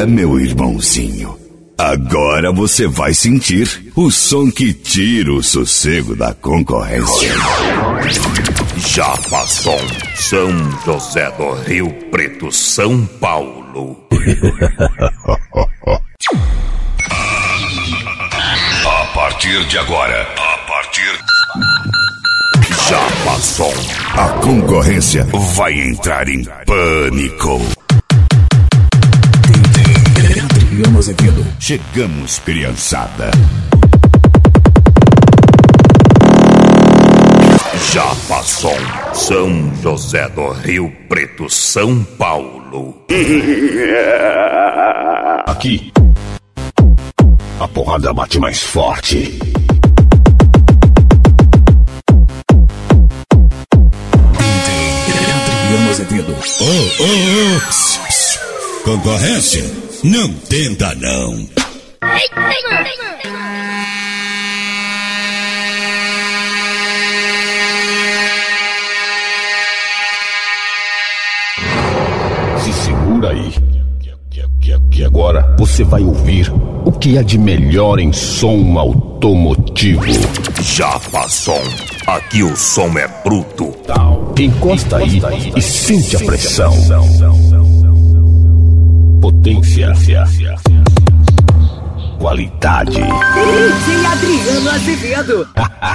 meu irmãozinho. Agora você vai sentir o som que tira o sossego da concorrência. Japassom, São José do Rio Preto, São Paulo. A partir de agora, Japassom, a concorrência vai entrar em pânico. Chegamos, criançada. Japassom, São José do Rio Preto, São Paulo. Aqui, a porrada bate mais forte. Pss, pss. Concorrência? Não tenta não. Se segura aí, que agora você vai ouvir o que há de melhor em som automotivo. Japassom, aqui o som é bruto. Encosta aí e sente a pressão. Potência, qualidade. DJ Adriano Azevedo.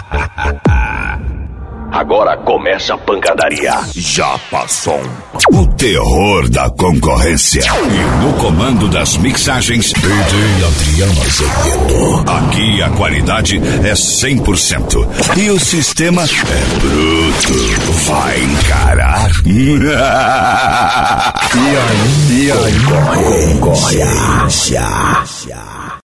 Agora começa a pancadaria. Japassom, O terror da concorrência. E no comando das mixagens, DJ Adriano Azevedo. Aqui a qualidade é 100%. E o sistema é bruto. Vai encarar? E aí? Concorrência.